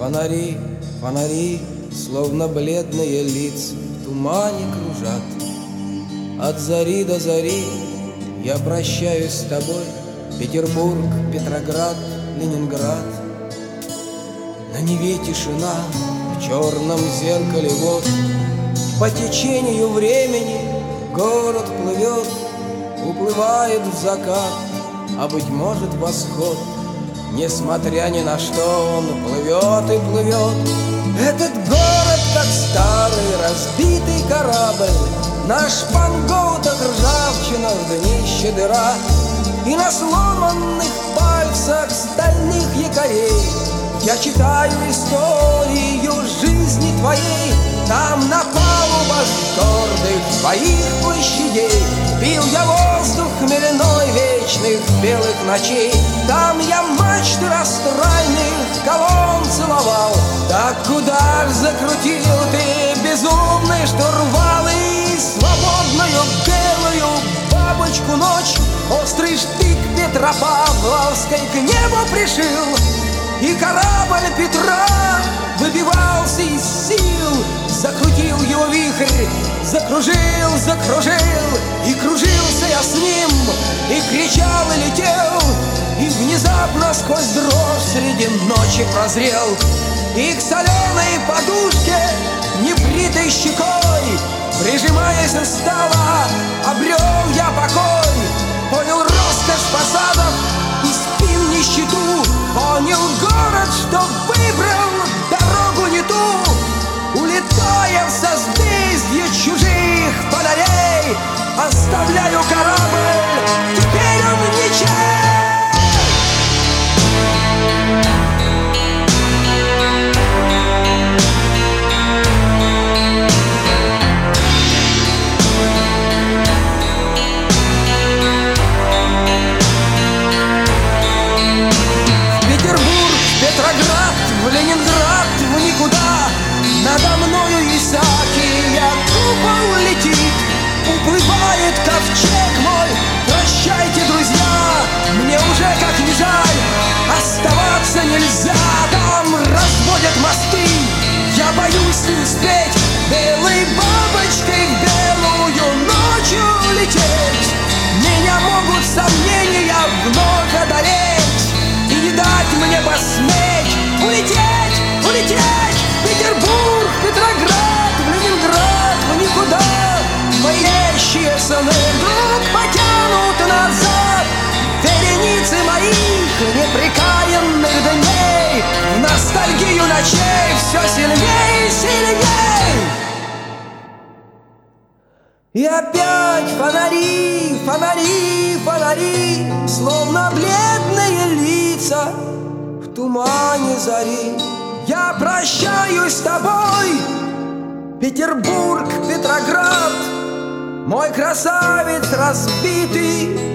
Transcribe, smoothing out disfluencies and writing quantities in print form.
Фонари, фонари, словно бледные лица, в тумане кружат. От зари до зари я прощаюсь с тобой, Петербург, Петроград, Ленинград. На Неве тишина, в черном зеркале вод, по течению времени город плывет, уплывает в закат, а быть может восход. Несмотря ни на что, он плывет и плывет. Этот город, как старый разбитый корабль, на шпангоутах ржавчина, в днище дыра, и на сломанных пальцах стальных якорей я читаю историю жизни твоей. Там на палубах гордых твоих площадей пил я воздух хмельной вечных белых ночей. Там я мачты растральных колонн целовал. Так куда ж закрутил ты безумный штурвал, и свободную белую бабочку ночь острый штык Петропавловской к небу пришил, и корабль Петра выбивался из сил. Закрутил его вихрь, закружил, закружил, и кружился я с ним, и кричал, и летел, и внезапно сквозь дрожь среди ночи прозрел, и к соленой подушке небритой щекой, прижимаясь устало, обрел я покой. Понял роскошь фасадов и спин нищету, понял город, что выбрал дорогу не ту. Улетая в созвездье чужих фонарей, оставляю корабль, теперь он ничей. В Петербург, в Петроград, в Ленинград, в никуда. Надо мною Исаакия купол летит, уплывает ковчег мой. Прощайте, друзья, мне уже как не жаль, оставаться нельзя. Там разводят мосты, я боюсь не успеть белой бабочкой в белую ночью лететь. Меня могут сомнения вновь одолеть и не дать мне посметь улететь, улететь. Петербург, Петроград, в Ленинград, в никуда. Мои вещи сны вдруг потянут назад. Вереницы моих непрекаянных дней, в ностальгию ночей все сильней и сильней. И опять фонари, фонари, фонари, словно бледные лица в тумане зари. Я прощаюсь с тобой, Петербург, Петроград, мой красавец разбитый